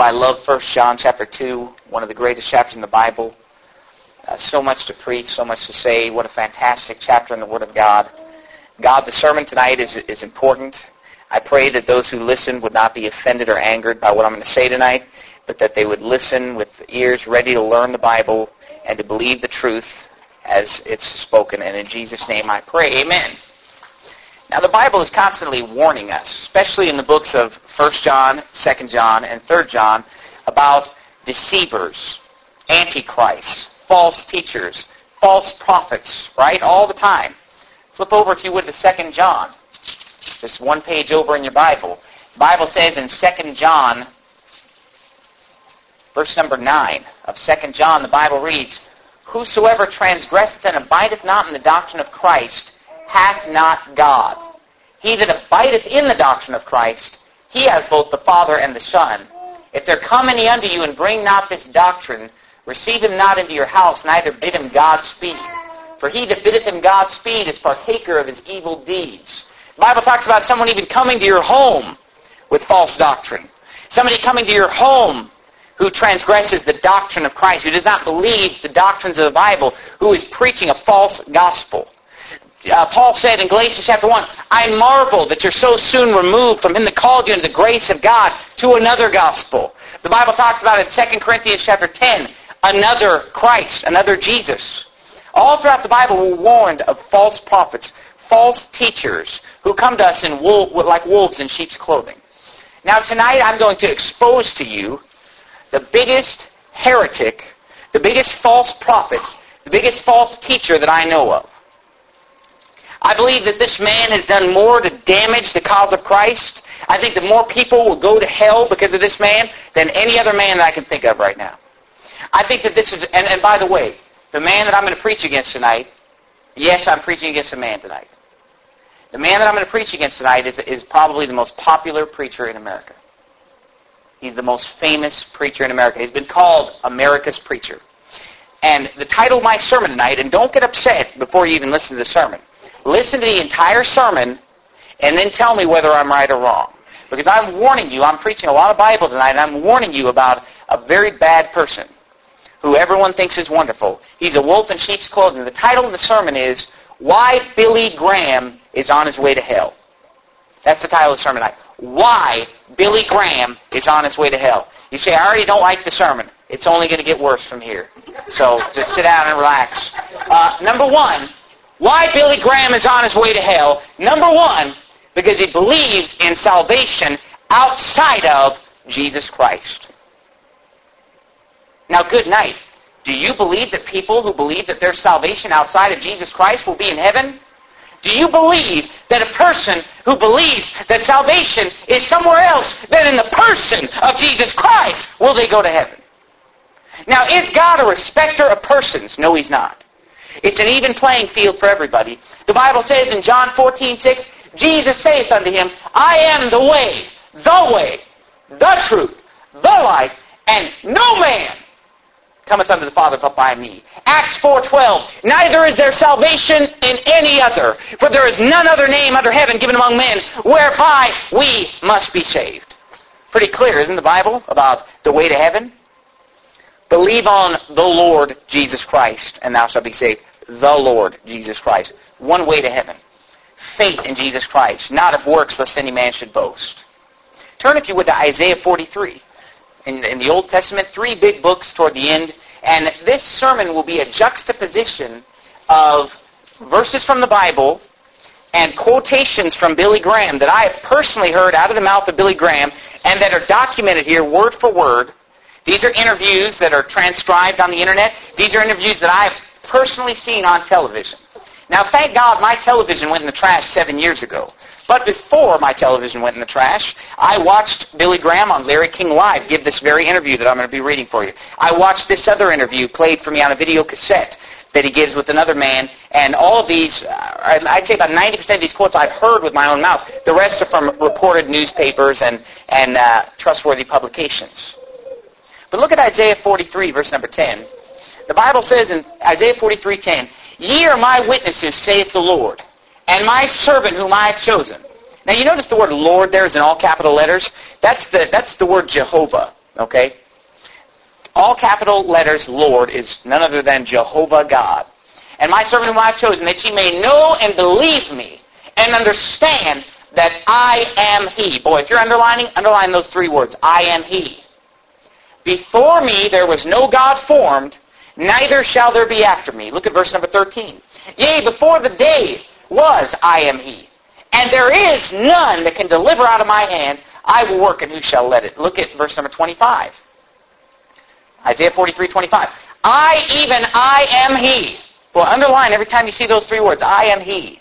I love 1 John chapter 2, one of the greatest chapters in the Bible. So much to preach, so much to say. What a fantastic chapter in the Word of God. The sermon tonight is important. I pray that those who listen would not be offended or angered by what I'm going to say tonight, but that they would listen with ears ready to learn the Bible and to believe the truth as it's spoken. And in Jesus' name I pray, amen. Now the Bible is constantly warning us, especially in the books of 1 John, 2 John, and 3 John, about deceivers, antichrists, false teachers, false prophets, right? All the time. Flip over, if you would, to 2 John. Just one page over in your Bible. The Bible says in 2 John, verse number 9 of 2 John, the Bible reads, "Whosoever transgresseth and abideth not in the doctrine of Christ hath not God. He that abideth in the doctrine of Christ, he has both the Father and the Son. If there come any unto you and bring not this doctrine, receive him not into your house, neither bid him Godspeed. For he that biddeth him Godspeed is partaker of his evil deeds." The Bible talks about someone even coming to your home with false doctrine. Somebody coming to your home who transgresses the doctrine of Christ, who does not believe the doctrines of the Bible, who is preaching a false gospel. Paul said in Galatians chapter 1, "I marvel that you're so soon removed from him that called you into the grace of God to another gospel." The Bible talks about in 2 Corinthians chapter 10, another Christ, another Jesus. All throughout the Bible we're warned of false prophets, false teachers who come to us in like wolves in sheep's clothing. Now tonight I'm going to expose to you the biggest heretic, the biggest false prophet, the biggest false teacher that I know of. I believe that this man has done more to damage the cause of Christ. I think that more people will go to hell because of this man than any other man that I can think of right now. I think that this is, and by the way, the man that I'm going to preach against tonight, yes, I'm preaching against a man tonight. The man that I'm going to preach against tonight is probably the most popular preacher in America. He's the most famous preacher in America. He's been called America's preacher. And the title of my sermon tonight, and don't get upset before you even listen to the sermon. Listen to the entire sermon and then tell me whether I'm right or wrong. Because I'm warning you, I'm preaching a lot of Bible tonight, and I'm warning you about a very bad person who everyone thinks is wonderful. He's a wolf in sheep's clothing. The title of the sermon is, "Why Billy Graham is on His Way to Hell." That's the title of the sermon tonight. Why Billy Graham is on his way to hell. You say, "I already don't like the sermon." It's only going to get worse from here. So just sit down and relax. Number one, why Billy Graham is on his way to hell. Number one, because he believes in salvation outside of Jesus Christ. Now, good night. Do you believe that people who believe that there's salvation outside of Jesus Christ will be in heaven? Do you believe that a person who believes that salvation is somewhere else than in the person of Jesus Christ, will they go to heaven? Now, is God a respecter of persons? No, He's not. It's an even playing field for everybody. The Bible says in John 14:6, Jesus saith unto him, "I am the way, the truth, the life, and no man cometh unto the Father but by me." Acts 4:12, "Neither is there salvation in any other, for there is none other name under heaven given among men whereby we must be saved." Pretty clear, isn't the Bible, about the way to heaven? Believe on the Lord Jesus Christ, and thou shalt be saved. The Lord Jesus Christ. One way to heaven. Faith in Jesus Christ, not of works, lest any man should boast. Turn, if you would, to Isaiah 43. In the Old Testament, 3 big books toward the end. And this sermon will be a juxtaposition of verses from the Bible and quotations from Billy Graham that I have personally heard out of the mouth of Billy Graham and that are documented here word for word. These are interviews that are transcribed on the internet. These are interviews that I have personally seen on television. Now, thank God my television went in the trash 7 years ago. But before my television went in the trash, I watched Billy Graham on Larry King Live give this very interview that I'm going to be reading for you. I watched this other interview played for me on a video cassette that he gives with another man. And all of these, I'd say about 90% of these quotes I've heard with my own mouth. The rest are from reported newspapers and trustworthy publications. But look at Isaiah 43, verse number 10. The Bible says in Isaiah 43:10, "Ye are my witnesses, saith the Lord, and my servant whom I have chosen." Now you notice the word Lord there is in all capital letters. That's the word Jehovah. Okay? All capital letters Lord is none other than Jehovah God. And my servant whom I have chosen, that ye may know and believe me, and understand that I am He. Boy, if you're underlining, underline those three words. I am He. Before me there was no God formed, neither shall there be after me. Look at verse number 13. Yea, before the day was, I am He. And there is none that can deliver out of my hand. I will work, and who shall let it? Look at verse number 25. Isaiah 43:25. I am He. Well, underline every time you see those three words. I am He.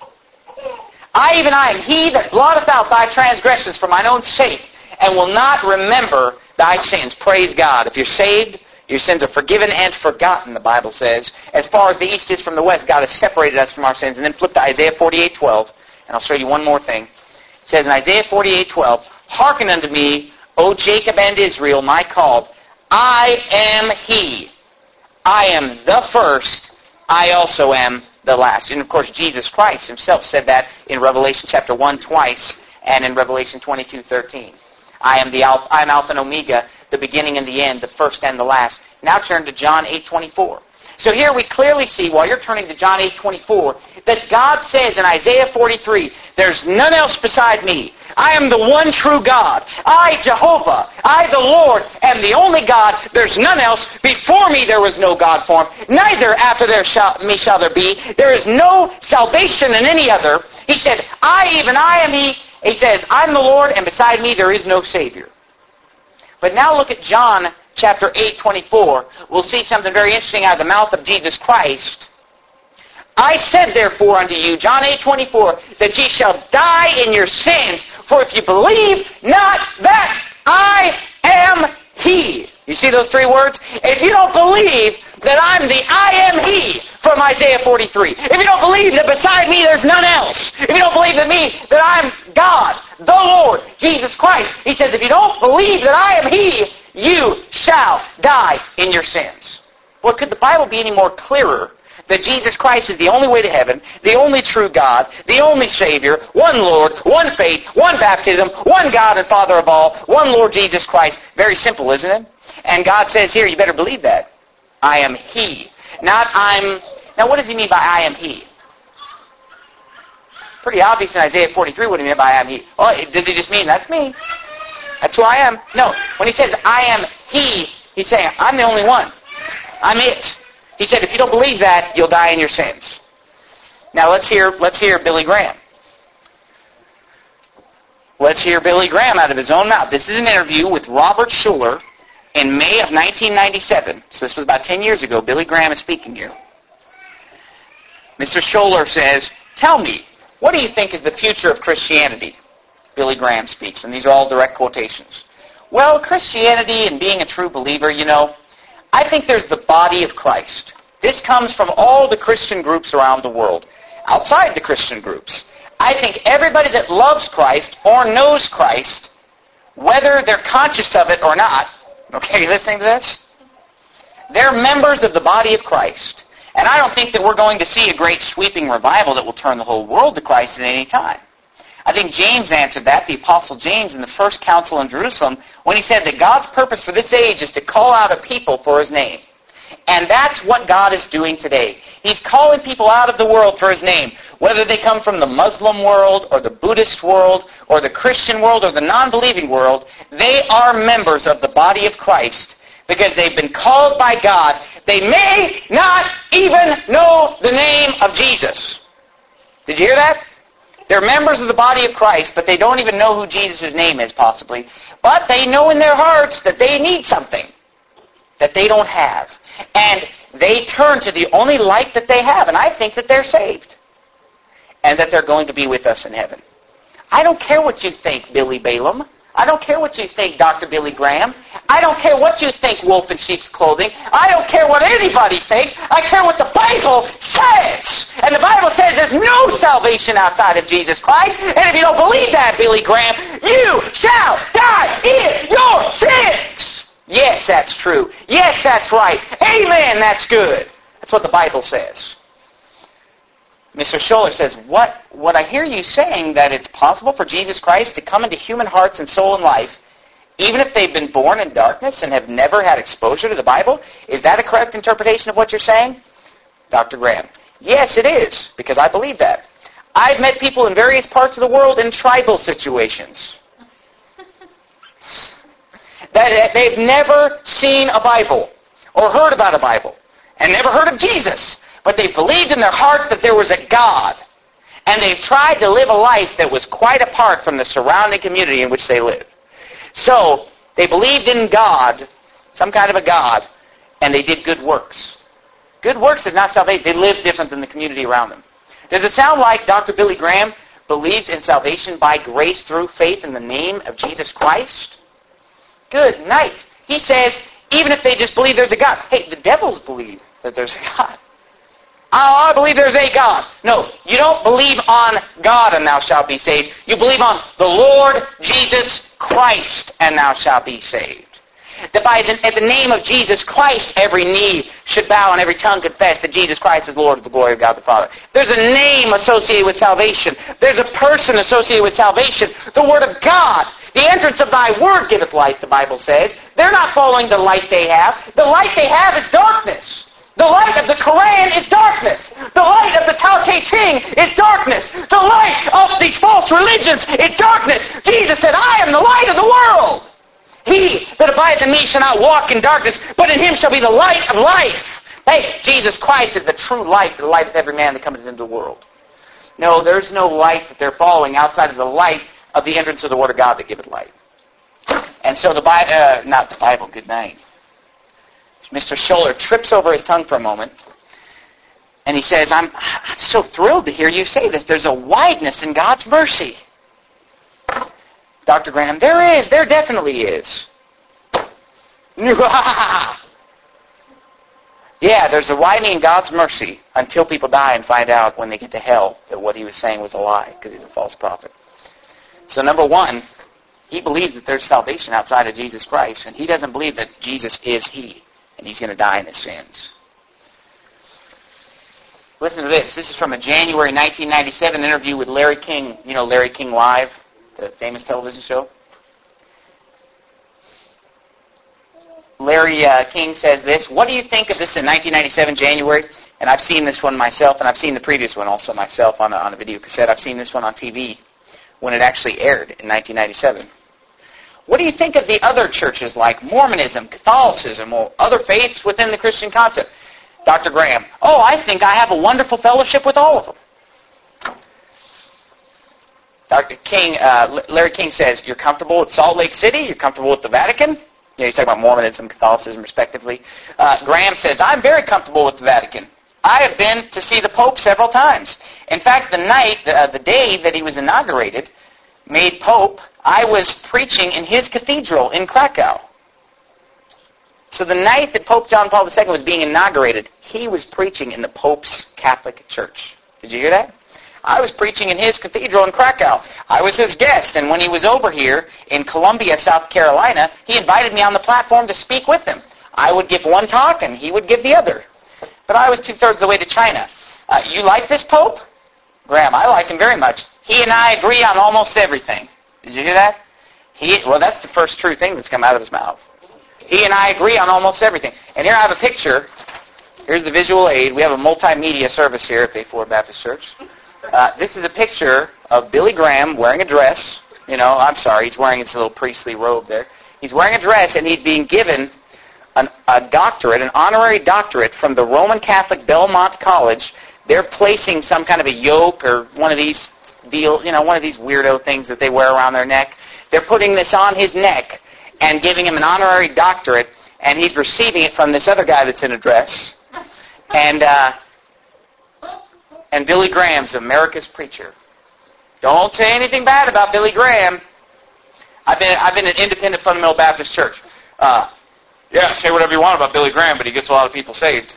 I am He that blotteth out thy transgressions for mine own sake, and will not remember thy sins. Praise God. If you're saved, your sins are forgiven and forgotten, the Bible says. As far as the east is from the west, God has separated us from our sins. And then flip to Isaiah 48:12, and I'll show you one more thing. It says in Isaiah 48:12, Hearken unto me, O Jacob and Israel, my called. I am He. I am the first. I also am the last. And of course, Jesus Christ Himself said that in Revelation chapter 1 twice, and in Revelation 22:13. I am Alpha and Omega, the beginning and the end, the first and the last. Now turn to John 8:24. So here we clearly see, while you're turning to John 8:24, that God says in Isaiah 43, there's none else beside me. I am the one true God. I, Jehovah, I, the Lord, am the only God. There's none else. Before me there was no God formed. Neither after me shall there be. There is no salvation in any other. He said, I am He. He says, I'm the Lord, and beside me there is no Savior. But now look at John chapter 8:24. We'll see something very interesting out of the mouth of Jesus Christ. I said therefore unto you, John 8:24, that ye shall die in your sins, for if you believe not that I am He. You see those three words? If you don't believe that I'm the I am He from Isaiah 43, if you don't believe that beside me there's none else, if you don't believe that I'm God, the Lord, Jesus Christ, He says, if you don't believe that I am He, you shall die in your sins. Well, could the Bible be any more clearer that Jesus Christ is the only way to heaven, the only true God, the only Savior, one Lord, one faith, one baptism, one God and Father of all, one Lord Jesus Christ? Very simple, isn't it? And God says here, you better believe that. I am He. Not I'm... Now, what does He mean by I am He? Pretty obvious in Isaiah 43 what He meant by I am He. Oh, does He just mean, that's me? That's who I am? No. When He says, I am He, He's saying, I'm the only one. I'm it. He said, if you don't believe that, you'll die in your sins. Now, let's hear Billy Graham. Let's hear Billy Graham out of his own mouth. This is an interview with Robert Schuller in May of 1997. So this was about 10 years ago. Billy Graham is speaking here. Mr. Schuller says, tell me, what do you think is the future of Christianity? Billy Graham speaks, and these are all direct quotations. Well, Christianity and being a true believer, I think there's the body of Christ. This comes from all the Christian groups around the world. Outside the Christian groups, I think everybody that loves Christ or knows Christ, whether they're conscious of it or not, okay, you listening to this? They're members of the body of Christ. And I don't think that we're going to see a great sweeping revival that will turn the whole world to Christ at any time. I think James answered that, the Apostle James, in the first council in Jerusalem, when he said that God's purpose for this age is to call out a people for His name. And that's what God is doing today. He's calling people out of the world for His name, whether they come from the Muslim world or the Buddhist world or the Christian world or the non-believing world. They are members of the body of Christ because they've been called by God. They may not even know the name of Jesus. Did you hear that? They're members of the body of Christ, but they don't even know who Jesus' name is, possibly. But they know in their hearts that they need something that they don't have. And they turn to the only light that they have, and I think that they're saved. And that they're going to be with us in heaven. I don't care what you think, Billy Balaam. I don't care what you think, Dr. Billy Graham. I don't care what you think, Wolf in Sheep's Clothing. I don't care what anybody thinks. I care what the Bible says. And the Bible says there's no salvation outside of Jesus Christ. And if you don't believe that, Billy Graham, you shall die in your sins. Yes, that's true. Yes, that's right. Amen, that's good. That's what the Bible says. Mr. Schuller says, what I hear you saying, that it's possible for Jesus Christ to come into human hearts and soul and life even if they've been born in darkness and have never had exposure to the Bible? Is that a correct interpretation of what you're saying? Dr. Graham, yes, it is, because I believe that. I've met people in various parts of the world in tribal situations that they've never seen a Bible or heard about a Bible and never heard of Jesus, but they believed in their hearts that there was a God, and they've tried to live a life that was quite apart from the surrounding community in which they live. So they believed in God, some kind of a God, and they did good works. Good works is not salvation. They live different than the community around them. Does it sound like Dr. Billy Graham believes in salvation by grace through faith in the name of Jesus Christ? Good night. He says, even if they just believe there's a God. Hey, the devils believe that there's a God. Oh, I believe there's a God. No, you don't believe on God and thou shalt be saved. You believe on the Lord Jesus Christ and thou shalt be saved. That at the name of Jesus Christ, every knee should bow and every tongue confess that Jesus Christ is Lord of the glory of God the Father. There's a name associated with salvation. There's a person associated with salvation. The Word of God. The entrance of thy word giveth light, the Bible says. They're not following the light they have. The light they have is darkness. The light of the Quran is darkness. The light of the Tao Te Ching is darkness. The light of these false religions is darkness. Jesus said, I am the light of the world. He that abideth in me shall not walk in darkness, but in him shall be the light of life. Hey, Jesus Christ is the true light, the light of every man that cometh into the world. No, there's no light that they're following outside of the light of the entrance of the Word of God that giveth light. And so the Bible, not the Bible, good night. Mr. Scholler trips over his tongue for a moment, and he says, I'm so thrilled to hear you say this. There's a wideness in God's mercy. Dr. Graham, there definitely is. Yeah, there's a widening in God's mercy until people die and find out when they get to hell that what he was saying was a lie because he's a false prophet. So number one, he believes that there's salvation outside of Jesus Christ, and he doesn't believe that Jesus is he, and he's going to die in his sins. Listen to this. This is from a January 1997 interview with Larry King. You know Larry King Live, the famous television show? Larry King says this. What do you think of this in 1997 January? And I've seen this one myself, and I've seen the previous one also myself on a video cassette. I've seen this one on TV when it actually aired in 1997. What do you think of the other churches like Mormonism, Catholicism, or other faiths within the Christian concept? Dr. Graham, I think I have a wonderful fellowship with all of them. Dr. King, Larry King says, you're comfortable with Salt Lake City? You're comfortable with the Vatican? He's talking about Mormonism, Catholicism, respectively. Graham says, I'm very comfortable with the Vatican. I have been to see the Pope several times. In fact, the day that he was inaugurated, made Pope, I was preaching in his cathedral in Krakow. So the night that Pope John Paul II was being inaugurated, he was preaching in the Pope's Catholic Church. Did you hear that? I was preaching in his cathedral in Krakow. I was his guest, and when he was over here in Columbia, South Carolina, he invited me on the platform to speak with him. I would give one talk, and he would give the other. But I was 2/3 of the way to China. You like this Pope? Graham, I like him very much. He and I agree on almost everything. Did you hear that? Well, that's the first true thing that's come out of his mouth. He and I agree on almost everything. And here I have a picture. Here's the visual aid. We have a multimedia service here at Bay Ford Baptist Church. This is a picture of Billy Graham wearing a dress. He's wearing his little priestly robe there. He's wearing a dress, and he's being given a doctorate, an honorary doctorate from the Roman Catholic Belmont College. They're placing some kind of a yoke or one of these one of these weirdo things that they wear around their neck. They're putting this on his neck and giving him an honorary doctorate, and he's receiving it from this other guy that's in a dress. And Billy Graham's America's preacher. Don't say anything bad about Billy Graham. I've been an independent fundamental Baptist church. Say whatever you want about Billy Graham, but he gets a lot of people saved.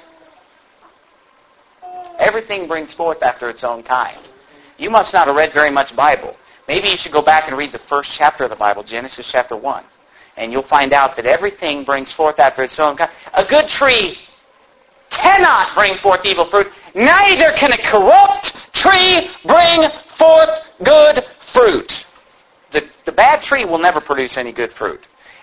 Everything brings forth after its own kind. You must not have read very much Bible. Maybe you should go back and read the first chapter of the Bible, Genesis chapter 1. And you'll find out that everything brings forth after its own kind. A good tree cannot bring forth evil fruit. Neither can a corrupt tree bring forth good fruit. The bad tree will never produce any good fruit.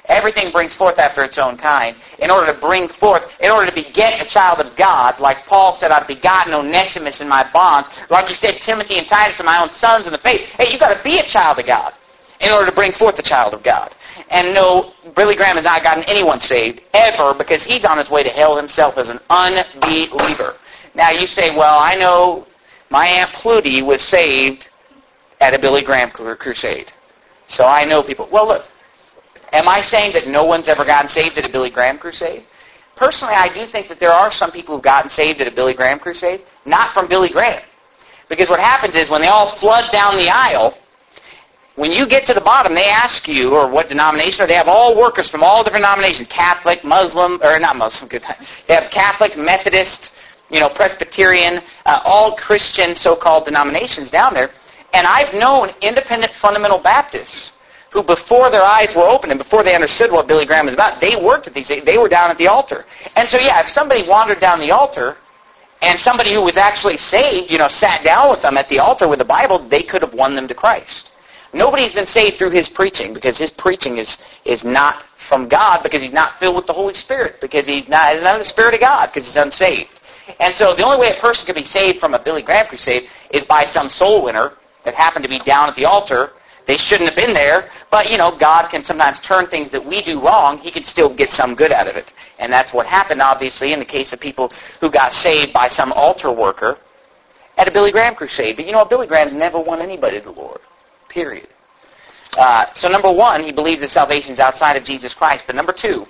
Everything brings forth after its own kind. In order to bring forth, in order to beget a child of God, like Paul said, I've begotten Onesimus in my bonds. Like he said, Timothy and Titus are my own sons in the faith. Hey, you've got to be a child of God in order to bring forth the child of God. And no, Billy Graham has not gotten anyone saved, ever, because he's on his way to hell himself as an unbeliever. Now you say, well, I know my Aunt Plutie was saved at a Billy Graham crusade. So I know people. Well, look, am I saying that no one's ever gotten saved at a Billy Graham crusade? Personally, I do think that there are some people who've gotten saved at a Billy Graham crusade, not from Billy Graham. Because what happens is when they all flood down the aisle, when you get to the bottom, they ask you, or what denomination, or they have all workers from all different denominations, Catholic, Muslim, or not Muslim, good. They have Catholic, Methodist, Presbyterian, all Christian so-called denominations down there. And I've known independent fundamental Baptists who, before their eyes were open and before they understood what Billy Graham was about, they worked at these, they were down at the altar. And so, yeah, if somebody wandered down the altar and somebody who was actually saved, sat down with them at the altar with the Bible, they could have won them to Christ. Nobody's been saved through his preaching, because his preaching is not from God, because he's not filled with the Holy Spirit, because he's not the Spirit of God, because he's unsaved. And so the only way a person could be saved from a Billy Graham crusade is by some soul winner that happened to be down at the altar. They shouldn't have been there, but, God can sometimes turn things that we do wrong. He can still get some good out of it. And that's what happened, obviously, in the case of people who got saved by some altar worker at a Billy Graham crusade. But, Billy Graham's never won anybody to the Lord, period. So number one, he believes that salvation is outside of Jesus Christ. But number two,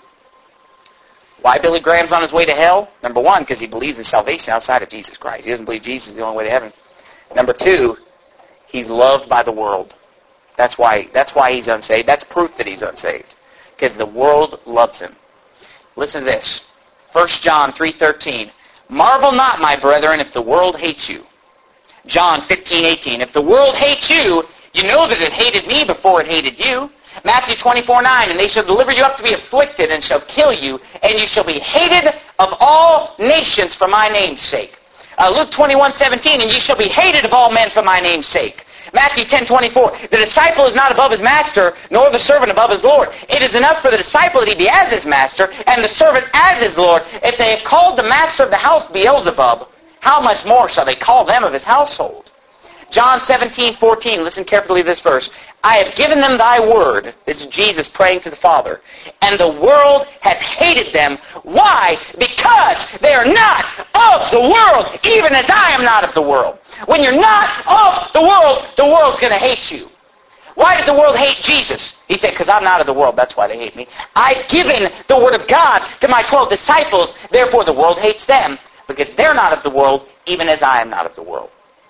why Billy Graham's on his way to hell? Number one, because he believes in salvation outside of Jesus Christ. He doesn't believe Jesus is the only way to heaven. Number two, he's loved by the world. That's why he's unsaved. That's proof that he's unsaved. Because the world loves him. Listen to this. 1 John 3:13. Marvel not, my brethren, if the world hates you. John 15:18. If the world hates you, you know that it hated me before it hated you. Matthew 24:9. And they shall deliver you up to be afflicted and shall kill you, and you shall be hated of all nations for my name's sake. Luke 21:17. And ye shall be hated of all men for my name's sake. Matthew 10:24. The disciple is not above his master, nor the servant above his Lord. It is enough for the disciple that he be as his master, and the servant as his Lord. If they have called the master of the house Beelzebub, how much more shall they call them of his household? John 17:14. Listen carefully to this verse. I have given them thy word. This is Jesus praying to the Father. And the world hath hated them. Why? Because they are not of the world, even as I am not of the world. When you're not of the world's going to hate you. Why did the world hate Jesus? He said, because I'm not of the world. That's why they hate me. I've given the word of God to my 12 disciples. Therefore, the world hates them, because they're not of the world, even as I am not of the world.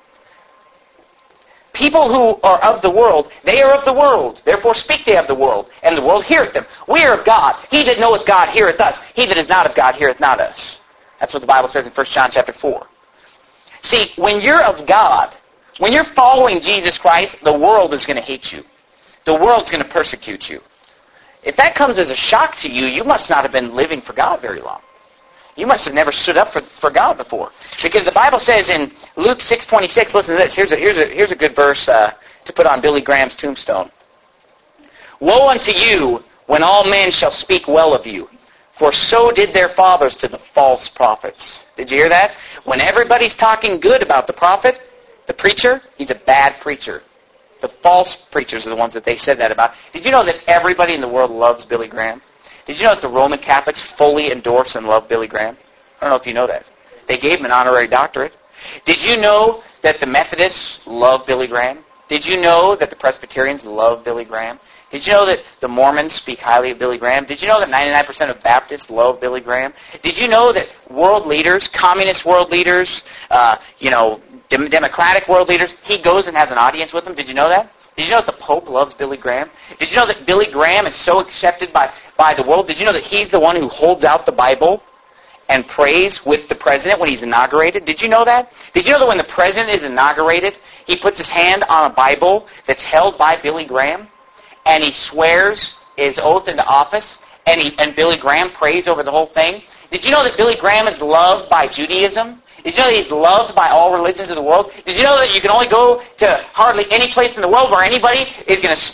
People who are of the world, they are of the world. Therefore speak they of the world, and the world heareth them. We are of God. He that knoweth God heareth us. He that is not of God heareth not us. That's what the Bible says in 1 John chapter 4. See, when you're of God, when you're following Jesus Christ, the world is going to hate you. The world's going to persecute you. If that comes as a shock to you, you must not have been living for God very long. You must have never stood up for God before. Because the Bible says in Luke 6:26, listen to this. Here's a good verse to put on Billy Graham's tombstone. Woe unto you when all men shall speak well of you, for so did their fathers to the false prophets. Did you hear that? When everybody's talking good about the prophet, the preacher, he's a bad preacher. The false preachers are the ones that they said that about. Did you know that everybody in the world loves Billy Graham? Did you know that the Roman Catholics fully endorse and love Billy Graham? I don't know if you know that. They gave him an honorary doctorate. Did you know that the Methodists love Billy Graham? Did you know that the Presbyterians love Billy Graham? Did you know that the Mormons speak highly of Billy Graham? Did you know that 99% of Baptists love Billy Graham? Did you know that world leaders, communist world leaders, democratic world leaders, he goes and has an audience with them? Did you know that? Did you know that the Pope loves Billy Graham? Did you know that Billy Graham is so accepted by the world? Did you know that he's the one who holds out the Bible and prays with the president when he's inaugurated? Did you know that? Did you know that when the president is inaugurated, he puts his hand on a Bible that's held by Billy Graham, and he swears his oath into office, and Billy Graham prays over the whole thing? Did you know that Billy Graham is loved by Judaism? Did you know that he's loved by all religions of the world? Did you know that you can only go to hardly any place in the world where anybody is going to speak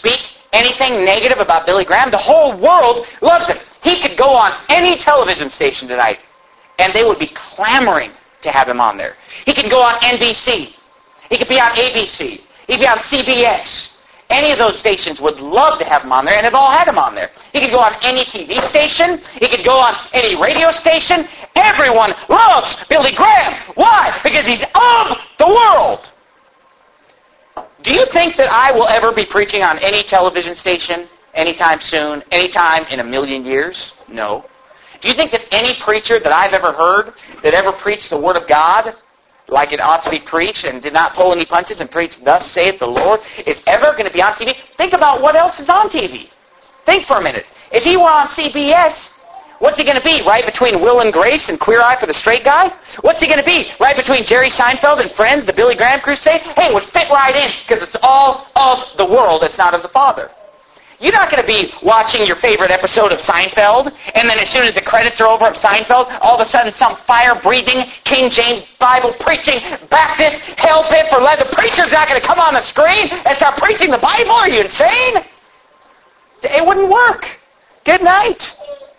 anything negative about Billy Graham, the whole world loves him. He could go on any television station tonight, and they would be clamoring to have him on there. He could go on NBC. He could be on ABC. He could be on CBS. Any of those stations would love to have him on there, and have all had him on there. He could go on any TV station. He could go on any radio station. Everyone loves Billy Graham. Why? Because he's of the world. Do you think that I will ever be preaching on any television station anytime soon, anytime in a million years? No. Do you think that any preacher that I've ever heard that ever preached the Word of God like it ought to be preached and did not pull any punches and preach, thus saith the Lord, is ever going to be on TV? Think about what else is on TV. Think for a minute. If he were on CBS, what's he going to be? Right between Will and Grace and Queer Eye for the Straight Guy? What's he going to be? Right between Jerry Seinfeld and Friends, the Billy Graham Crusade? Hey, it would fit right in because it's all of the world. It's not of the Father. You're not going to be watching your favorite episode of Seinfeld, and then as soon as the credits are over of Seinfeld, all of a sudden some fire-breathing, King James Bible-preaching, Baptist, hell-pit for leather preacher's not going to come on the screen and start preaching the Bible. Are you insane? It wouldn't work. Good night.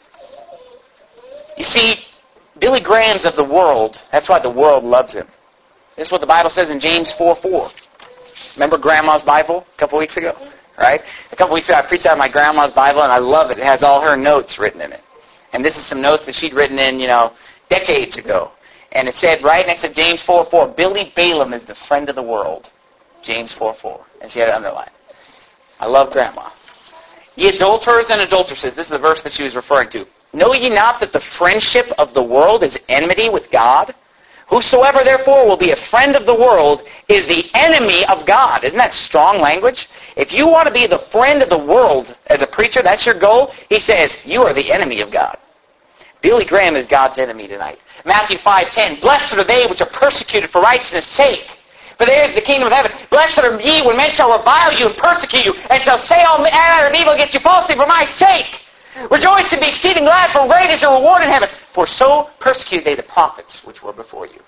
You see, Billy Graham's of the world. That's why the world loves him. This is what the Bible says in James 4:4. Remember Grandma's Bible a couple weeks ago? Right? A couple weeks ago I preached out of my grandma's Bible, and I love it. It has all her notes written in it. And this is some notes that she'd written in, decades ago. And it said right next to James 4:4, Billy Balaam is the friend of the world. James 4:4. And she had it underlined. I love Grandma. Ye adulterers and adulteresses, this is the verse that she was referring to. Know ye not that the friendship of the world is enmity with God? Whosoever therefore will be a friend of the world is the enemy of God. Isn't that strong language? If you want to be the friend of the world as a preacher, that's your goal, he says, you are the enemy of God. Billy Graham is God's enemy tonight. Matthew 5:10, blessed are they which are persecuted for righteousness' sake, for theirs is the kingdom of heaven. Blessed are ye when men shall revile you and persecute you, and shall say all manner of evil against you falsely for my sake. Rejoice and be exceeding glad, for great is your reward in heaven. For so persecuted they the prophets which were before you.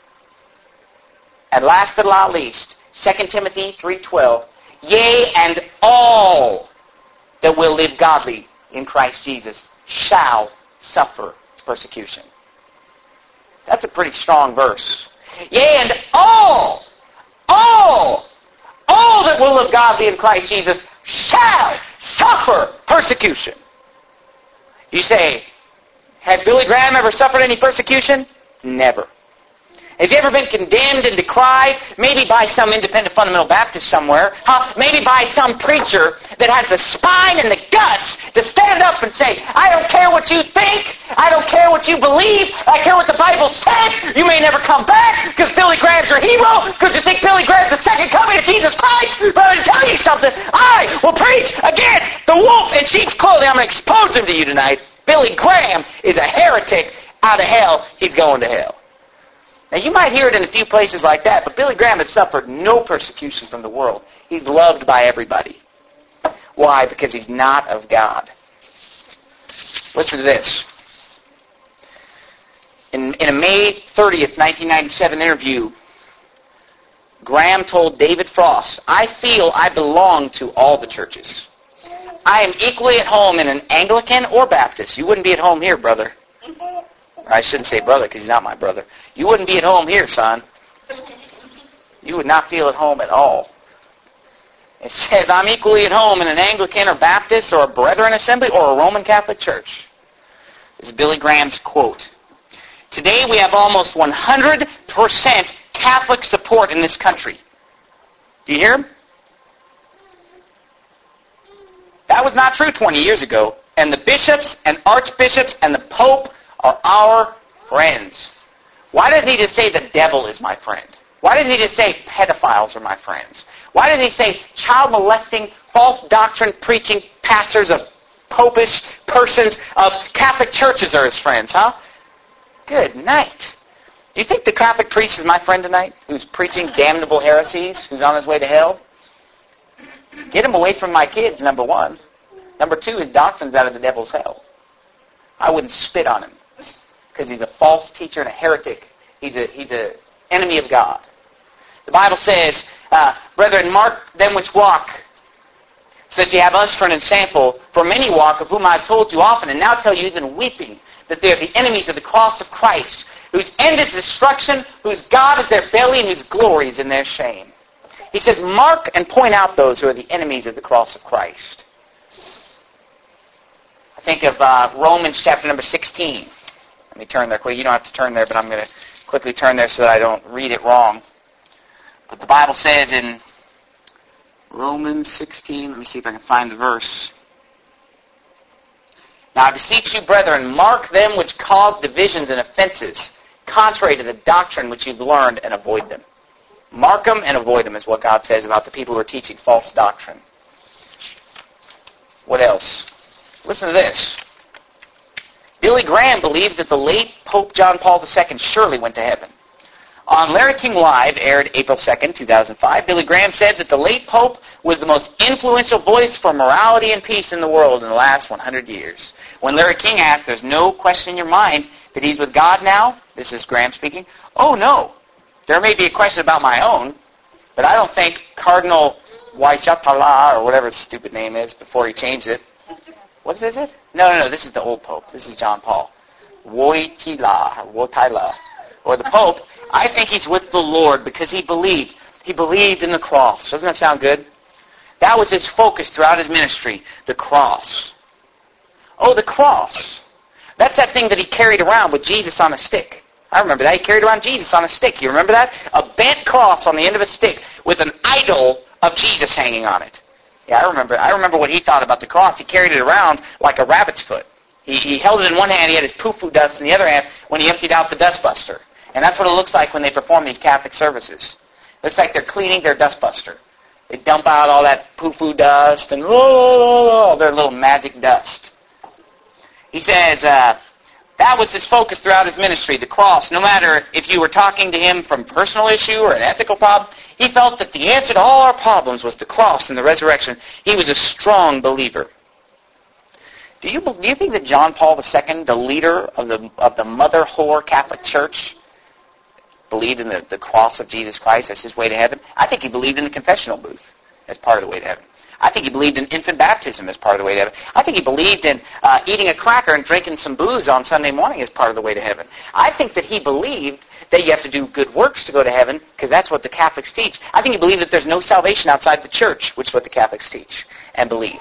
And last but not least, 2 Timothy 3:12, yea, and all that will live godly in Christ Jesus shall suffer persecution. That's a pretty strong verse. Yea, and all that will live godly in Christ Jesus shall suffer persecution. You say, has Billy Graham ever suffered any persecution? Never. Has he ever been condemned and decried? Maybe by some independent fundamental Baptist somewhere. Maybe by some preacher that has the spine and the guts to stand up and say, I don't care what you think. I don't care what you believe. I care what the Bible says. You may never come back because Billy Graham's your hero, because you think Billy Graham's the second coming of Jesus Christ. But I'm going to tell you something. I will preach against the wolf in sheep's clothing. I'm going to expose him to you tonight. Billy Graham is a heretic out of hell. He's going to hell. Now, you might hear it in a few places like that, but Billy Graham has suffered no persecution from the world. He's loved by everybody. Why? Because he's not of God. Listen to this. In a May 30th, 1997 interview, Graham told David Frost, I feel I belong to all the churches. I am equally at home in an Anglican or Baptist. You wouldn't be at home here, brother. I shouldn't say brother because he's not my brother. You wouldn't be at home here, son. You would not feel at home at all. It says, I'm equally at home in an Anglican or Baptist or a Brethren Assembly or a Roman Catholic church. This is Billy Graham's quote. Today we have almost 100% Catholic support in this country. Do you hear him? That was not true 20 years ago. And the bishops and archbishops and the Pope are our friends. Why doesn't he just say the devil is my friend? Why doesn't he just say pedophiles are my friends? Why doesn't he say child molesting, false doctrine preaching pastors of popish persons of Catholic churches are his friends, huh? Good night. Do you think the Catholic priest is my friend tonight, who's preaching damnable heresies, who's on his way to hell? Get him away from my kids, number one. Number two, his doctrine's out of the devil's hell. I wouldn't spit on him because he's a false teacher and a heretic. He's a enemy of God. The Bible says, brethren, mark them which walk so that you have us for an example. For many walk, of whom I have told you often, and now tell you even weeping, that they are the enemies of the cross of Christ, whose end is destruction, whose God is their belly, and whose glory is in their shame. He says, mark and point out those who are the enemies of the cross of Christ. I think of Romans chapter number 16. Let me turn there quickly. You don't have to turn there, but I'm going to quickly turn there so that I don't read it wrong. But the Bible says in Romans 16, let me see if I can find the verse. Now I beseech you, brethren, mark them which cause divisions and offenses, contrary to the doctrine which you've learned, and avoid them. Mark them and avoid them is what God says about the people who are teaching false doctrine. What else? Listen to this. Billy Graham believes that the late Pope John Paul II surely went to heaven. On Larry King Live, aired April 2nd, 2005, Billy Graham said that the late Pope was the most influential voice for morality and peace in the world in the last 100 years. When Larry King asked, there's no question in your mind that he's with God now? This is Graham speaking. Oh, no. There may be a question about my own, but I don't think Cardinal Wojtyla, or whatever his stupid name is before he changed it. What is it? No, this is the old Pope. This is John Paul. Wojtyla, or the Pope. I think he's with the Lord because he believed. He believed in the cross. Doesn't that sound good? That was his focus throughout his ministry, the cross. Oh, the cross. That's that thing that he carried around with Jesus on a stick. I remember that. He carried around Jesus on a stick. You remember that? A bent cross on the end of a stick with an idol of Jesus hanging on it. Yeah, I remember. I remember what he thought about the cross. He carried it around like a rabbit's foot. He held it in one hand. He had his poo-poo dust in the other hand when he emptied out the dustbuster. And that's what it looks like when they perform these Catholic services. It looks like they're cleaning their dustbuster. They dump out all that poo-poo dust and their little magic dust. He says that was his focus throughout his ministry, the cross. No matter if you were talking to him from personal issue or an ethical problem, he felt that the answer to all our problems was the cross and the resurrection. He was a strong believer. Do you think that John Paul II, the leader of the mother whore Catholic Church, believed in the cross of Jesus Christ as his way to heaven? I think he believed in the confessional booth as part of the way to heaven. I think he believed in infant baptism as part of the way to heaven. I think he believed in eating a cracker and drinking some booze on Sunday morning as part of the way to heaven. I think that he believed that you have to do good works to go to heaven because that's what the Catholics teach. I think he believed that there's no salvation outside the church, which is what the Catholics teach and believe.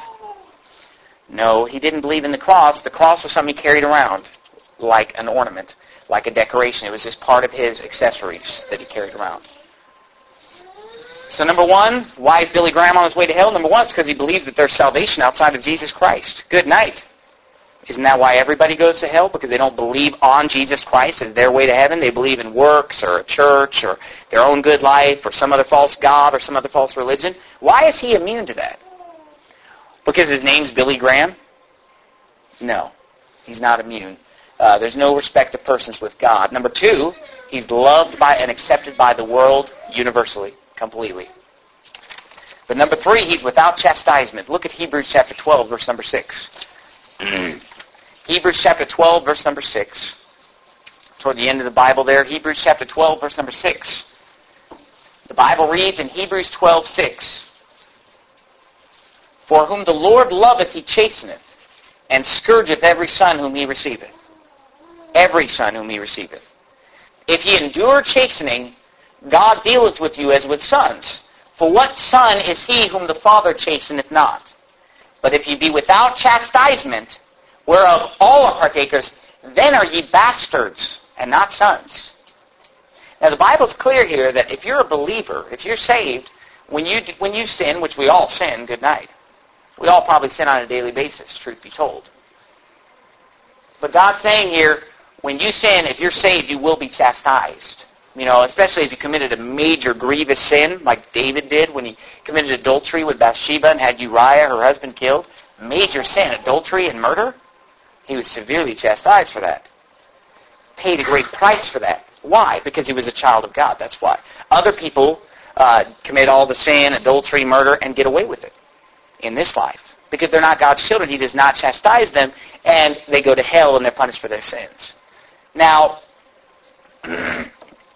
No, he didn't believe in the cross. The cross was something he carried around like an ornament, like a decoration. It was just part of his accessories that he carried around. So number one, why is Billy Graham on his way to hell? Number one, it's because he believes that there's salvation outside of Jesus Christ. Good night. Isn't that why everybody goes to hell? Because they don't believe on Jesus Christ as their way to heaven. They believe in works or a church or their own good life or some other false god or some other false religion. Why is he immune to that? Because his name's Billy Graham? No, he's not immune. There's no respect of persons with God. Number two, he's loved by and accepted by the world universally, completely. But number three, he's without chastisement. Look at Hebrews chapter 12, verse number 6. Hebrews chapter 12, verse number 6. Toward the end of the Bible there, Hebrews chapter 12, verse number 6. The Bible reads in Hebrews 12, 6, For whom the Lord loveth he chasteneth, and scourgeth every son whom he receiveth. Every son whom he receiveth. If ye endure chastening, God dealeth with you as with sons. For what son is he whom the Father chasteneth not? But if ye be without chastisement, whereof all are partakers, then are ye bastards, and not sons. Now the Bible's clear here that if you're a believer, if you're saved, when you sin, which we all sin, good night. We all probably sin on a daily basis, truth be told. But God's saying here, when you sin, if you're saved, you will be chastised. You know, especially if you committed a major grievous sin, like David did when he committed adultery with Bathsheba and had Uriah, her husband, killed. Major sin, adultery and murder. He was severely chastised for that. Paid a great price for that. Why? Because he was a child of God, that's why. Other people commit all the sin, adultery, murder, and get away with it in this life. Because they're not God's children, he does not chastise them, and they go to hell and they're punished for their sins. Now,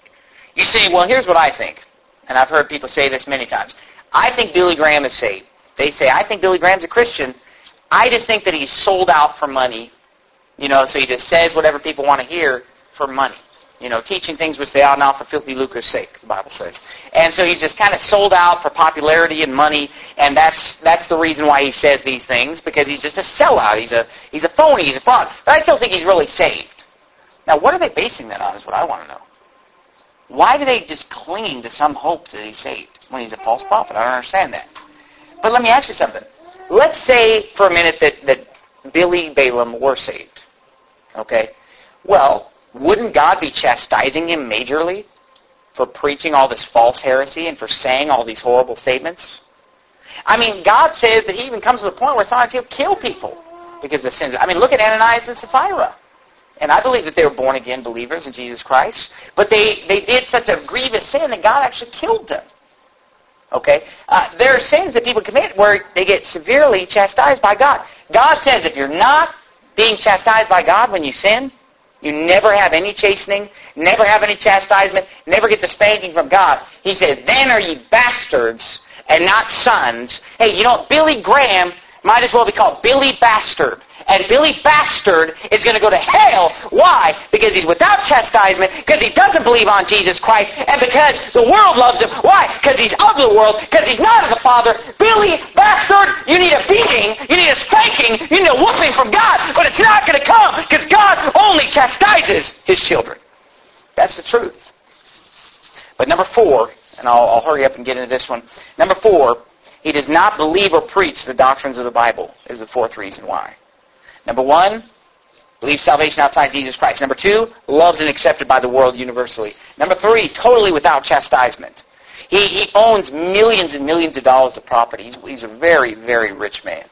you say, well, here's what I think. And I've heard people say this many times. I think Billy Graham is saved. They say, I think Billy Graham's a Christian. I just think that he's sold out for money. So he just says whatever people want to hear for money. Teaching things which they ought not for filthy lucre's sake, the Bible says. And so he's just kind of sold out for popularity and money, and that's the reason why he says these things, because he's just a sellout. He's a phony, he's a fraud. But I still think he's really saved. Now, what are they basing that on is what I want to know. Why do they just cling to some hope that he's saved when he's a false prophet? I don't understand that. But let me ask you something. Let's say for a minute that Billy Balaam were saved. Okay? Well, wouldn't God be chastising him majorly for preaching all this false heresy and for saying all these horrible statements? I mean, God says that he even comes to the point where sometimes he'll kill people because of the sins. I mean, look at Ananias and Sapphira. And I believe that they were born-again believers in Jesus Christ. But they did such a grievous sin that God actually killed them. Okay? There are sins that people commit where they get severely chastised by God. God says if you're not being chastised by God when you sin, you never have any chastening, never have any chastisement, never get the spanking from God. He says, then are ye bastards and not sons. Hey, Billy Graham might as well be called Billy Bastard. And Billy Bastard is going to go to hell. Why? Because he's without chastisement, because he doesn't believe on Jesus Christ, and because the world loves him. Why? Because he's of the world, because he's not of the Father. Billy Bastard, you need a beating, you need a spanking, you need a whooping from God, but it's not going to come, because God only chastises his children. That's the truth. But number 4, and I'll hurry up and get into this one. Number 4, he does not believe or preach the doctrines of the Bible is the 4th reason why. Number 1, believes salvation outside Jesus Christ. Number 2, loved and accepted by the world universally. Number 3, totally without chastisement. He owns millions and millions of dollars of property. He's a very, very rich man.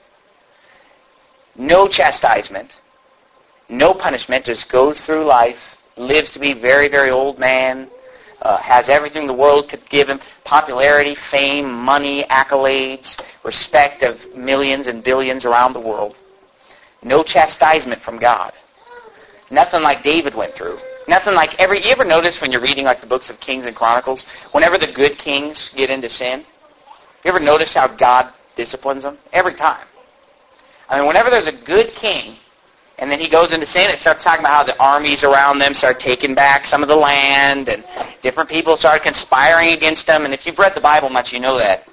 No chastisement, no punishment, just goes through life, lives to be a very, very old man, has everything the world could give him, popularity, fame, money, accolades, respect of millions and billions around the world. No chastisement from God. Nothing like David went through. Nothing like you ever notice when you're reading like the books of Kings and Chronicles, whenever the good kings get into sin, you ever notice how God disciplines them? Every time. I mean, whenever there's a good king, and then he goes into sin, it starts talking about how the armies around them start taking back some of the land, and different people start conspiring against them, and if you've read the Bible much, you know that.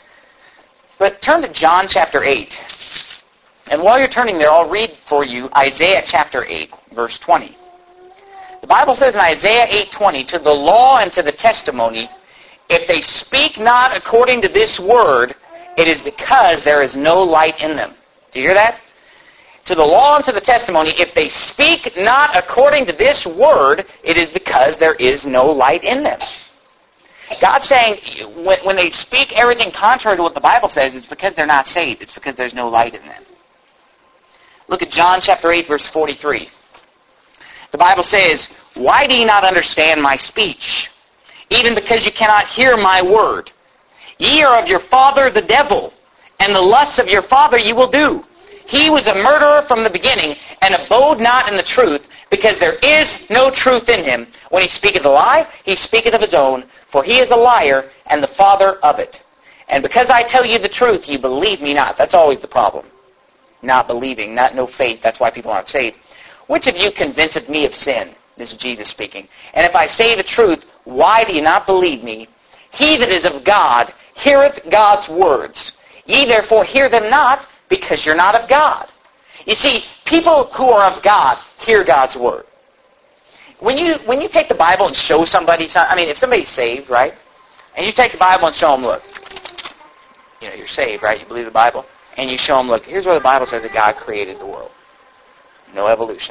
But turn to John chapter 8. And while you're turning there, I'll read for you Isaiah chapter 8, verse 20. The Bible says in Isaiah 8:20, to the law and to the testimony, if they speak not according to this word, it is because there is no light in them. Do you hear that? To the law and to the testimony, if they speak not according to this word, it is because there is no light in them. God's saying when they speak everything contrary to what the Bible says, it's because they're not saved. It's because there's no light in them. Look at John chapter 8, verse 43. The Bible says, why do ye not understand my speech? Even because you cannot hear my word. Ye are of your father the devil, and the lusts of your father ye will do. He was a murderer from the beginning, and abode not in the truth, because there is no truth in him. When he speaketh a lie, he speaketh of his own, for he is a liar, and the father of it. And because I tell you the truth, ye believe me not. That's always the problem. Not believing, no faith. That's why people aren't saved. Which of you convinceth me of sin? This is Jesus speaking. And if I say the truth, why do you not believe me? He that is of God heareth God's words. Ye therefore hear them not, because you're not of God. You see, people who are of God hear God's word. When you take the Bible and show somebody, if somebody's saved, right? And you take the Bible and show them, look, you're saved, right? You believe the Bible? And you show them, look, here's where the Bible says that God created the world. No evolution.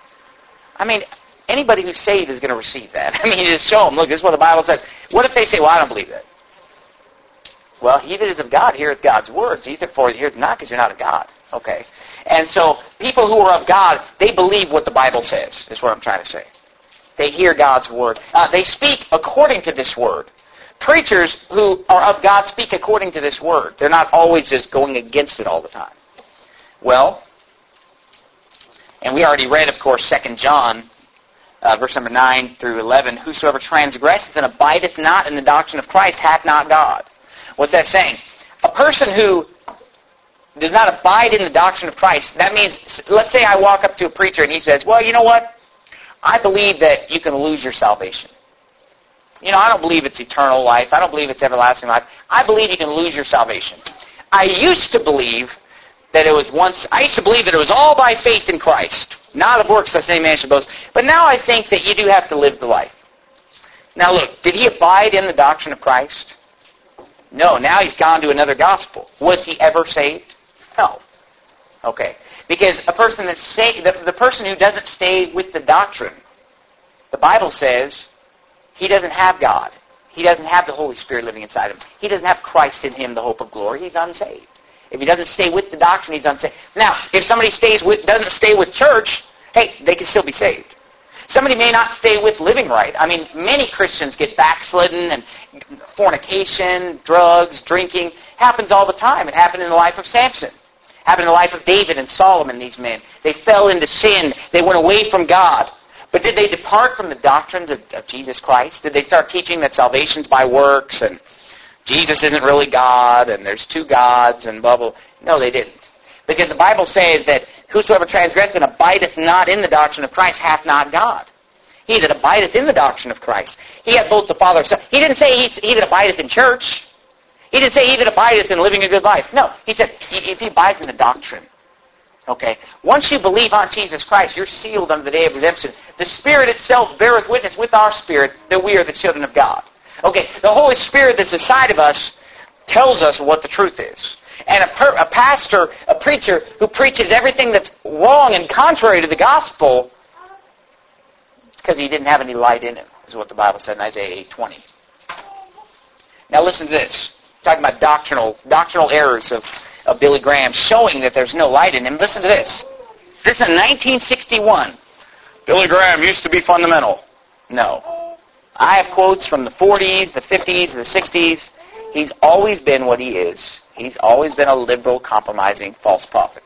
Anybody who's saved is going to receive that. You just show them, look, this is what the Bible says. What if they say, well, I don't believe that? Well, he that is of God heareth God's words. Ye therefore heareth not, because you're not of God. Okay. And so, people who are of God, they believe what the Bible says, is what I'm trying to say. They hear God's word. They speak according to this word. Preachers who are of God speak according to this word. They're not always just going against it all the time. Well, and we already read, of course, 2 John, verse number 9 through 11, whosoever transgresseth and abideth not in the doctrine of Christ hath not God. What's that saying? A person who does not abide in the doctrine of Christ, that means, let's say I walk up to a preacher and he says, well, you know what? I believe that you can lose your salvation. I don't believe it's eternal life. I don't believe it's everlasting life. I believe you can lose your salvation. I used to believe that it was all by faith in Christ, not of works lest any man should boast. But now I think that you do have to live the life. Now look, did he abide in the doctrine of Christ? No, now he's gone to another gospel. Was he ever saved? No. Okay. Because a person the person who doesn't stay with the doctrine, the Bible says he doesn't have God. He doesn't have the Holy Spirit living inside him. He doesn't have Christ in him, the hope of glory. He's unsaved. If he doesn't stay with the doctrine, he's unsaved. Now, if somebody doesn't stay with church, hey, they can still be saved. Somebody may not stay with living right. I mean, many Christians get backslidden, and fornication, drugs, drinking happens all the time. It happened in the life of Samson. It happened in the life of David and Solomon, these men. They fell into sin. They went away from God. But did they depart from the doctrines of Jesus Christ? Did they start teaching that salvation's by works and Jesus isn't really God and there's two gods and blah, blah? No, they didn't. Because the Bible says that whosoever transgresseth and abideth not in the doctrine of Christ hath not God. He that abideth in the doctrine of Christ. He hath both the Father and Son. He didn't say he that abideth in church. He didn't say he that abideth in living a good life. No, he said if he abides in the doctrine. Okay, once you believe on Jesus Christ, you're sealed unto the day of redemption. The Spirit itself beareth witness with our spirit that we are the children of God. Okay, the Holy Spirit that's inside of us tells us what the truth is. And a pastor, a preacher who preaches everything that's wrong and contrary to the gospel, it's because he didn't have any light in him, is what the Bible said in Isaiah 8:20. Now listen to this. Talking about doctrinal errors of Billy Graham, showing that there's no light in him. Listen to this. This is in 1961. Billy Graham used to be fundamental. No. I have quotes from the 40s, the 50s, the 60s. He's always been what he is. He's always been a liberal, compromising, false prophet.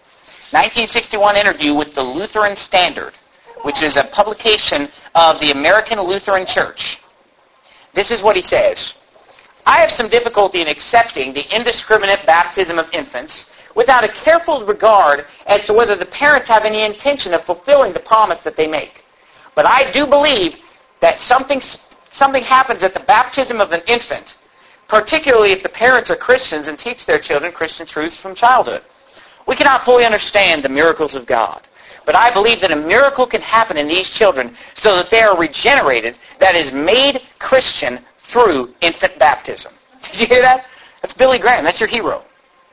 1961 interview with the Lutheran Standard, which is a publication of the American Lutheran Church. This is what he says. I have some difficulty in accepting the indiscriminate baptism of infants without a careful regard as to whether the parents have any intention of fulfilling the promise that they make. But I do believe that something happens at the baptism of an infant, particularly if the parents are Christians and teach their children Christian truths from childhood. We cannot fully understand the miracles of God, but I believe that a miracle can happen in these children so that they are regenerated, that is made Christian through infant baptism. Did you hear that? That's Billy Graham. That's your hero.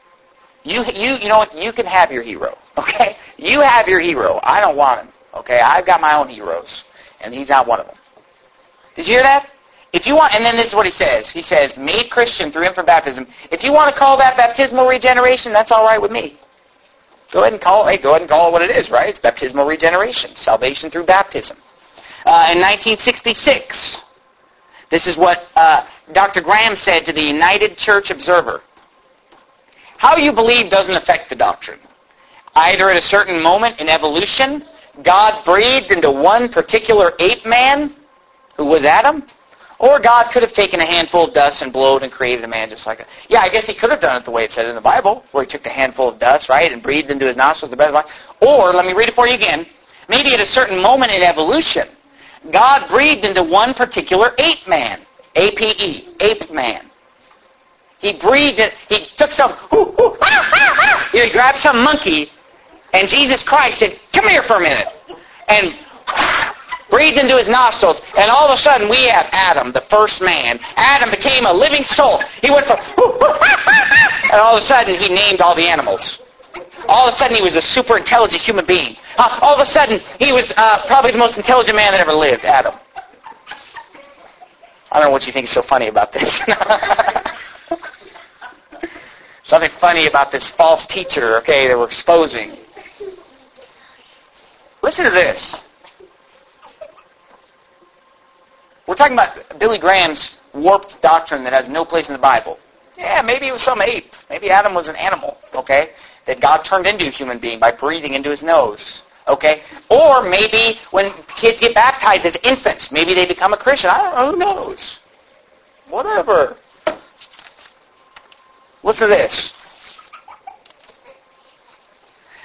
You know what? You can have your hero. Okay? You have your hero. I don't want him. Okay? I've got my own heroes, and he's not one of them. Did you hear that? If you want, and then this is what he says. He says, made Christian through infant baptism. If you want to call that baptismal regeneration, that's all right with me. Go ahead and call it what it is, right? It's baptismal regeneration, salvation through baptism. In 1966. This is what Dr. Graham said to the United Church Observer. How you believe doesn't affect the doctrine. Either at a certain moment in evolution, God breathed into one particular ape man, who was Adam, or God could have taken a handful of dust and blowed and created a man just like that. Yeah, I guess he could have done it the way it said in the Bible, where he took a handful of dust, right, and breathed into his nostrils the breath of life. Or, let me read it for you again, maybe at a certain moment in evolution, God breathed into one particular ape man. A-P-E, ape man. He breathed it, he took some, he grabbed some monkey, and Jesus Christ said, come here for a minute, and breathed into his nostrils, and all of a sudden we have Adam, the first man. Adam became a living soul. He went from, and all of a sudden he named all the animals. All of a sudden he was a super intelligent human being. All of a sudden he was probably the most intelligent man that ever lived, Adam. I don't know what you think is so funny about this. Something funny about this false teacher, okay, that we're exposing. Listen to this. We're talking about Billy Graham's warped doctrine that has no place in the Bible. Yeah, maybe it was some ape. Maybe Adam was an animal, okay, that God turned into a human being by breathing into his nose, okay? Or maybe when kids get baptized as infants, maybe they become a Christian. I don't know. Who knows? Whatever. Listen to this.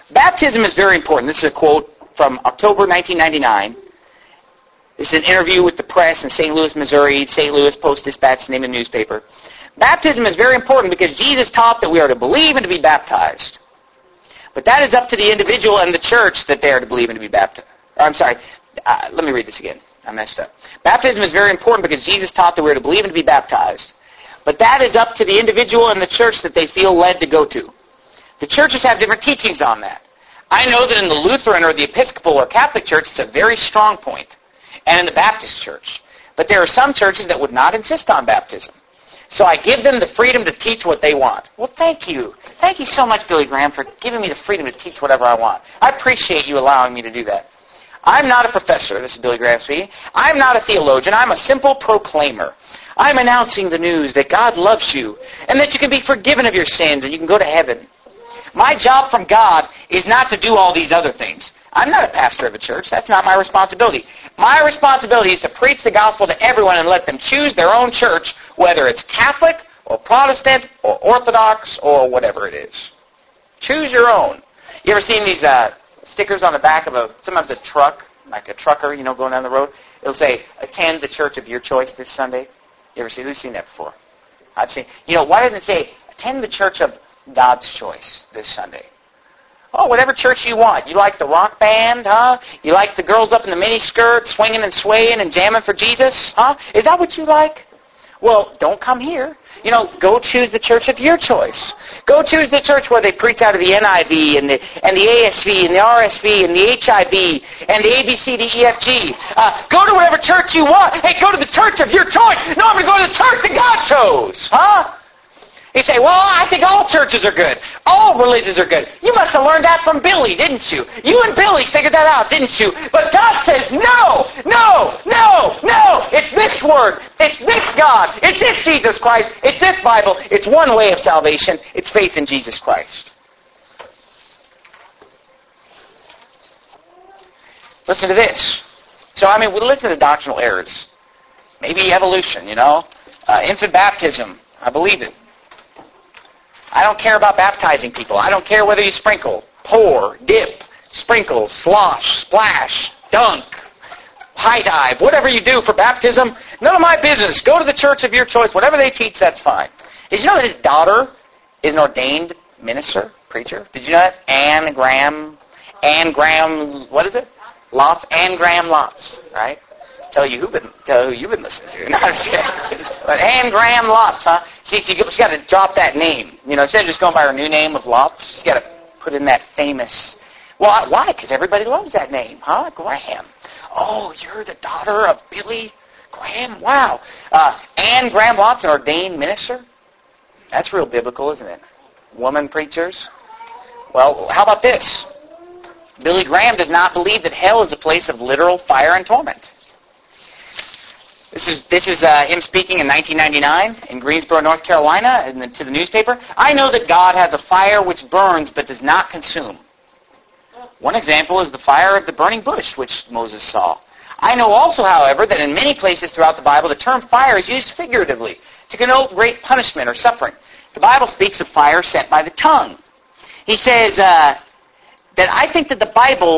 Baptism is very important. This is a quote from October 1999. This is an interview with the press in St. Louis, Missouri. St. Louis Post-Dispatch is the name of the newspaper. Baptism is very important because Jesus taught that we are to believe and to be baptized. But that is up to the individual and the church that they are to believe and to be baptized. Let me read this again. I messed up. Baptism is very important because Jesus taught that we are to believe and to be baptized. But that is up to the individual and the church that they feel led to go to. The churches have different teachings on that. I know that in the Lutheran or the Episcopal or Catholic Church, it's a very strong point, and in the Baptist Church. But there are some churches that would not insist on baptism. So I give them the freedom to teach what they want. Well, thank you. Thank you so much, Billy Graham, for giving me the freedom to teach whatever I want. I appreciate you allowing me to do that. I'm not a professor. This is Billy Graham speaking. I'm not a theologian. I'm a simple proclaimer. I'm announcing the news that God loves you and that you can be forgiven of your sins and you can go to heaven. My job from God is not to do all these other things. I'm not a pastor of a church. That's not my responsibility. My responsibility is to preach the gospel to everyone and let them choose their own church, whether it's Catholic or Protestant or Orthodox or whatever it is. Choose your own. You ever seen these stickers on the back of sometimes a truck, like a trucker, going down the road? It'll say, attend the church of your choice this Sunday. You ever see? Who's seen that before? I've seen. Why doesn't it say, attend the church of God's choice this Sunday? Oh, whatever church you want. You like the rock band, huh? You like the girls up in the mini skirt swinging and swaying and jamming for Jesus, huh? Is that what you like? Well, don't come here. Go choose the church of your choice. Go choose the church where they preach out of the NIV and the ASV and the RSV and the HIV and the ABCDEFG. Go to whatever church you want. Hey, go to the church of your choice. No, I'm going to go to the church that God chose, huh? You say, well, I think all churches are good. All religions are good. You must have learned that from Billy, didn't you? You and Billy figured that out, didn't you? But God says, no. It's this Word. It's this God. It's this Jesus Christ. It's this Bible. It's one way of salvation. It's faith in Jesus Christ. Listen to this. So, we'll listen to doctrinal errors. Maybe evolution, infant baptism. I believe it. I don't care about baptizing people. I don't care whether you sprinkle, pour, dip, sprinkle, slosh, splash, dunk, high dive, whatever you do for baptism, none of my business. Go to the church of your choice. Whatever they teach, that's fine. Did you know that his daughter is an ordained minister, preacher? Did you know that? Anne Graham, what is it? Lotz, Anne Graham Lotz, right? Tell you who you've been listening to. No, I'm just kidding. But Anne Graham Lotz, huh? See, she's got to drop that name. Instead of just going by her new name of Lotz, she's got to put in that famous. Well, why? Because everybody loves that name, huh? Graham. Oh, you're the daughter of Billy Graham? Wow. Anne Graham Lotz, an ordained minister? That's real biblical, isn't it? Woman preachers? Well, how about this? Billy Graham does not believe that hell is a place of literal fire and torment. This is him speaking in 1999 in Greensboro, North Carolina, and to the newspaper. I know that God has a fire which burns but does not consume. One example is the fire of the burning bush, which Moses saw. I know also, however, that in many places throughout the Bible, the term fire is used figuratively to connote great punishment or suffering. The Bible speaks of fire set by the tongue. He says that I think the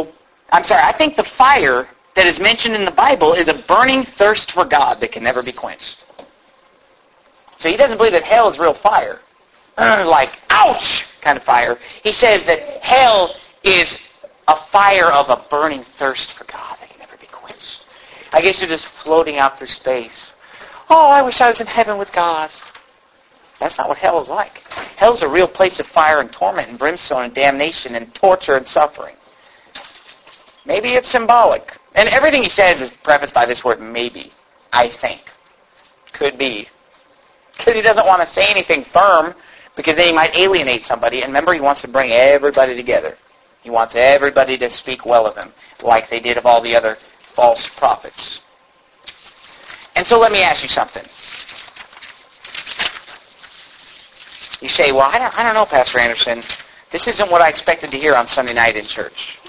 fire that is mentioned in the Bible is a burning thirst for God that can never be quenched. So he doesn't believe that hell is real fire, like ouch kind of fire. He says that hell is a fire of a burning thirst for God that can never be quenched. I guess you're just floating out through space. Oh, I wish I was in heaven with God. That's not what hell is like. Hell's a real place of fire and torment and brimstone and damnation and torture and suffering. Maybe it's symbolic. And everything he says is prefaced by this word, maybe. I think. Could be. Because he doesn't want to say anything firm, because then he might alienate somebody. And remember, he wants to bring everybody together. He wants everybody to speak well of him, like they did of all the other false prophets. And so let me ask you something. You say, well, I don't know, Pastor Anderson. This isn't what I expected to hear on Sunday night in church.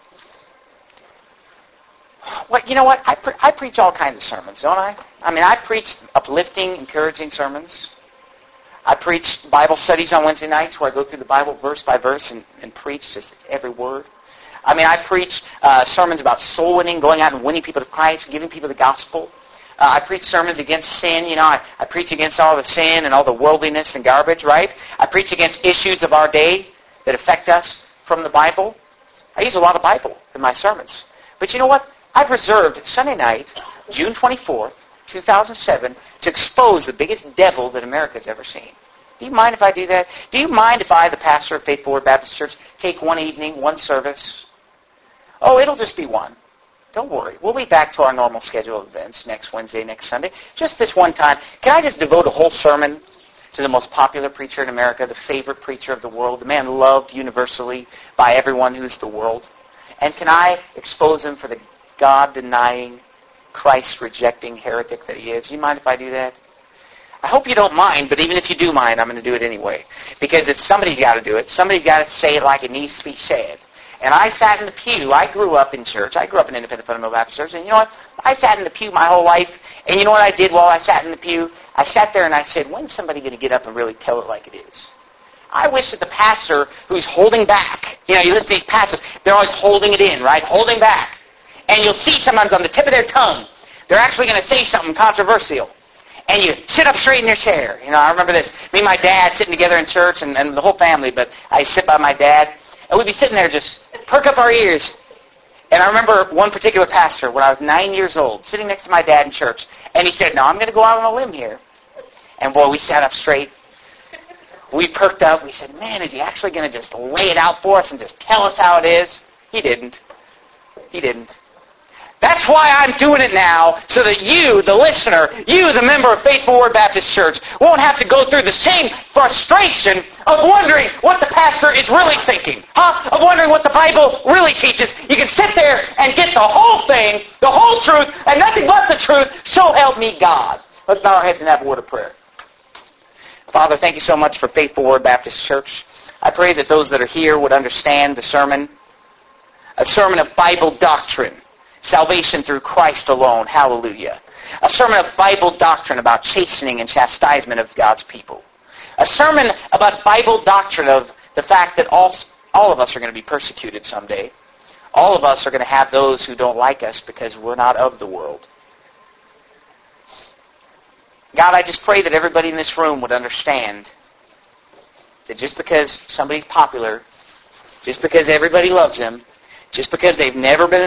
Well, you know what? I preach all kinds of sermons, don't I? I preach uplifting, encouraging sermons. I preach Bible studies on Wednesday nights where I go through the Bible verse by verse and preach just every word. I mean, I preach sermons about soul winning, going out and winning people to Christ, giving people the gospel. I preach sermons against sin. I preach against all the sin and all the worldliness and garbage, right? I preach against issues of our day that affect us from the Bible. I use a lot of Bible in my sermons. But you know what? I've reserved Sunday night, June 24th, 2007, to expose the biggest devil that America's ever seen. Do you mind if I do that? Do you mind if I, the pastor of Faithful Word Baptist Church, take one evening, one service? Oh, it'll just be one. Don't worry. We'll be back to our normal schedule of events next Wednesday, next Sunday. Just this one time. Can I just devote a whole sermon to the most popular preacher in America, the favorite preacher of the world, the man loved universally by everyone who's the world? And can I expose him for the God-denying, Christ-rejecting heretic that he is? Do you mind if I do that? I hope you don't mind, but even if you do mind, I'm going to do it anyway. Because somebody's got to do it. Somebody's got to say it like it needs to be said. And I sat in the pew. I grew up in church. I grew up in Independent Fundamental Baptist Church. And you know what? I sat in the pew my whole life. And you know what I did while I sat in the pew? I sat there and I said, when's somebody going to get up and really tell it like it is? I wish that the pastor who's holding back, you listen to these pastors, they're always holding it in, right? Holding back. And you'll see sometimes on the tip of their tongue, they're actually going to say something controversial. And you sit up straight in your chair. I remember this. Me and my dad sitting together in church and the whole family, but I sit by my dad. And we'd be sitting there just perk up our ears. And I remember one particular pastor when I was 9 years old, sitting next to my dad in church. And he said, now I'm going to go out on a limb here. And boy, we sat up straight. We perked up. We said, man, is he actually going to just lay it out for us and just tell us how it is? He didn't. He didn't. That's why I'm doing it now, so that you, the listener, you, the member of Faithful Word Baptist Church, won't have to go through the same frustration of wondering what the pastor is really thinking, of wondering what the Bible really teaches. You can sit there and get the whole thing, the whole truth, and nothing but the truth, so help me God. Let's bow our heads and have a word of prayer. Father, thank you so much for Faithful Word Baptist Church. I pray that those that are here would understand the sermon, a sermon of Bible doctrine. Salvation through Christ alone. Hallelujah. A sermon of Bible doctrine about chastening and chastisement of God's people. A sermon about Bible doctrine of the fact that all of us are going to be persecuted someday. All of us are going to have those who don't like us because we're not of the world. God, I just pray that everybody in this room would understand that just because somebody's popular, just because everybody loves them, just because they've never been